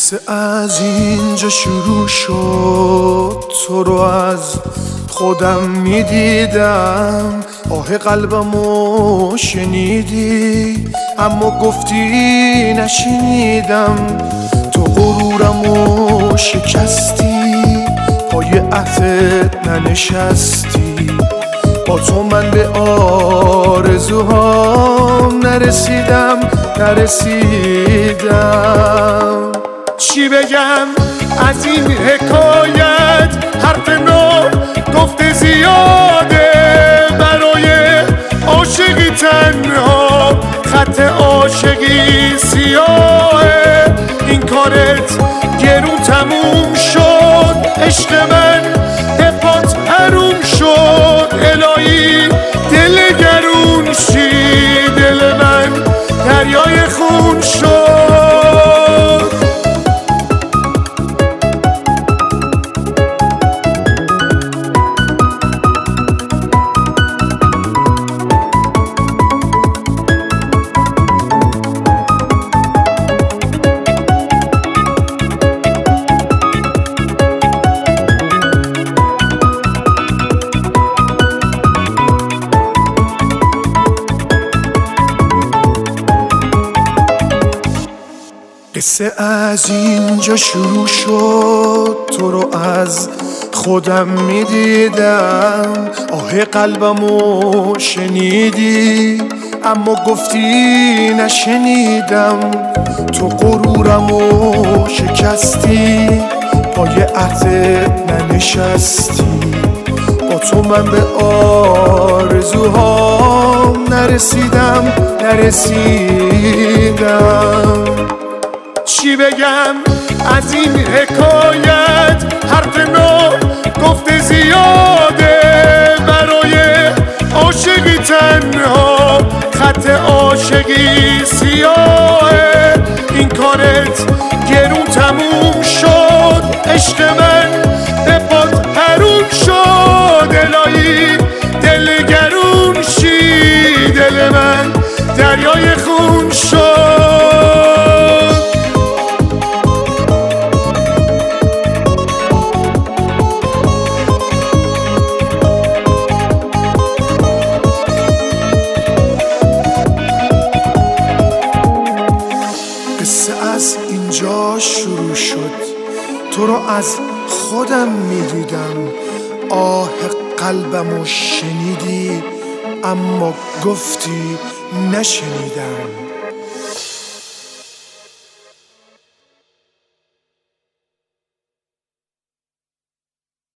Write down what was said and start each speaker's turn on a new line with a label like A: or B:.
A: قصه از اینجا شروع شد، تو رو از خودم میدیدم. آه قلبمو شنیدی اما گفتی نشنیدم. تو غرورمو شکستی، پای عهدت ننشستی. با تو من به آرزوهام نرسیدم. چی بگم از این حکایت؟ حرف نو گفته زیاده، برای عاشقی تنها خط عاشقی سیاهه. این کارت گرون تموم شد، عشق من به پات حروم شد. الهی دل گرون شی، دل من دریای خون شد. قصه از اینجا شروع شد، تو رو از خودم میدیدم. آه قلبمو شنیدی اما گفتی نشنیدم. تو غرورمو شکستی، پای عهدت ننشستی. با تو من به آرزوهام نرسیدم. چی بگم از این حکایت؟ حرف نو گفته زیاده، برای عاشقی تنها خط عاشقی سیاهه. این کارت گرون تموم شد، عشق من به پات حروم شد. الهی دل گرون شی، دل من دریای خون شد. از اینجا شروع شد، تو رو از خودم میدیدم. آه قلبمو شنیدی اما گفتی نشنیدم.